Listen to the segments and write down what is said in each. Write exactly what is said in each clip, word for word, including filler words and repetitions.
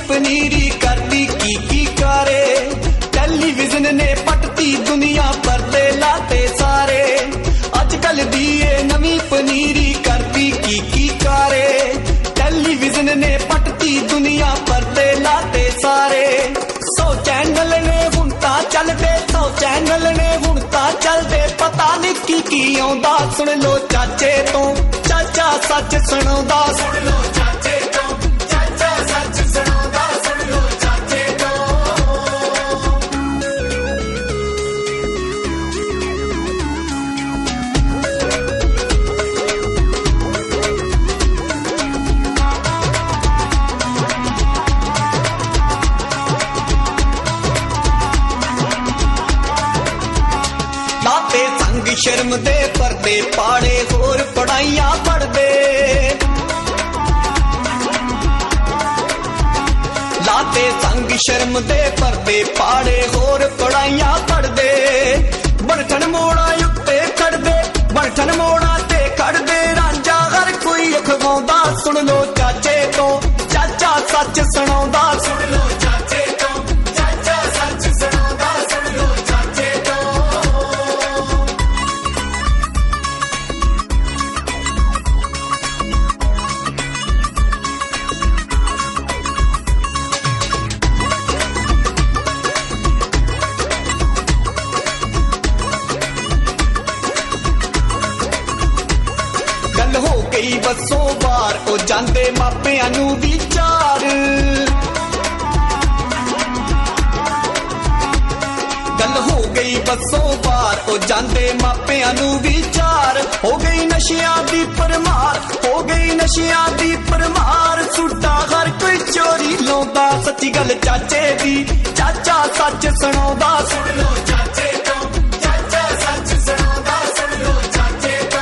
पनीरी करती की की कारे। टेलीविजन ने पटती दुनिया पर्दे लाते सारे। अजकल दी ये नवी पनीरी करती की की कारे। टेलीविजन ने पटती दुनिया पर्दे लाते सारे। सौ चैनल ने हुण तां चलदे, सौ चैनल ने हुण तां चलदे, पता नहीं की की आउंदा। सुन लो चाचे तो चाचा सच सुणाउंदा। सुन लो चाचे तो चाचा सच सुणाउंदा। सुन लो चाचे तो। लाते संग शर्म दे पर्दे पाड़े, होर पढ़ाइयां पढ़दे। लाते संग शर्म दे पर्दे पाड़े, होर पढ़ाइयां पढ़दे। बनठन मोड़ा उत्ते खड़दे, बनठन मोड़ा ते खड़दे, रांझा हर कोई अखवाउंदा। सुन लो चाचे तो चाचा सच सुणाउंदा। सुन लो चाचे तो चाचा सच सुणाउंदा। सुन लो चाचे तो। गल हो गई बसों बार ओ जांदे मापियां नू विचार। गल हो गई बसों बार ओ जांदे मापियां नू विचार। हो गई नशियां दी परमार, हो गई नशियां दी परमार। सूटा हर कोई चोरी लाउंदा, सच्ची गल चाचे दी चाचा सच सुणाउंदा। सुन लो चाचे तो चाचा सच सुणाउंदा। सुन लो चाचे तो।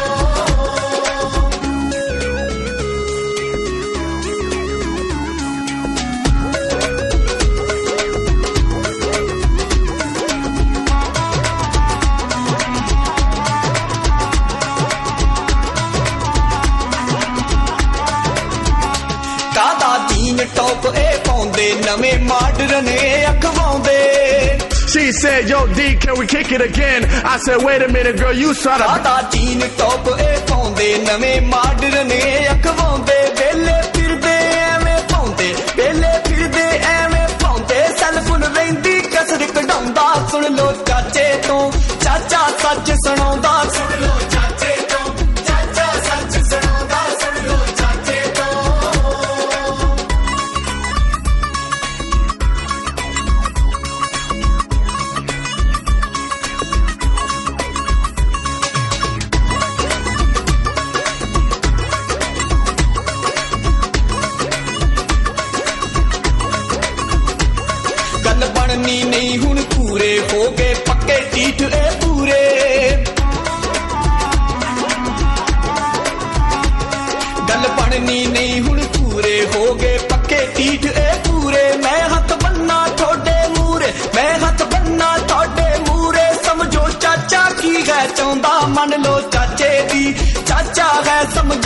कादा जीन टॉप ए पाउंदे, नवे मॉडर्न ए अखवाउंदे। She said, yo, D, can we kick it again? I said, wait a minute, girl, you saw the... कादा जीन टॉप ए पाउंदे, नवे मॉडर्न ए अखवाउंदे। वेले फिरदे एवें पाउंदे, वेले फिरदे एवें पाउंदे। सैलफोन रहिंदी कसर कढाउंदा। सुन लो चाचे तो चाचा सच सुणाउंदा। सुन लो चाचे तो चाचा सच सुणाउंदा। सुन लो चाचे तो। गल बननी नहीं हुण पूरे, हो गए पक्के टीठ ए पूरे। गल बननी नहीं हुण पूरे, हो गए पक्के टीठ ए पूरे। मैं हथ बन्ना थोड़े मूरे, मैं हथ बन्ना थोड़े मूरे। समझो चाचा की है चाहुंदा, मन लो चाचे दी चाचा है समझ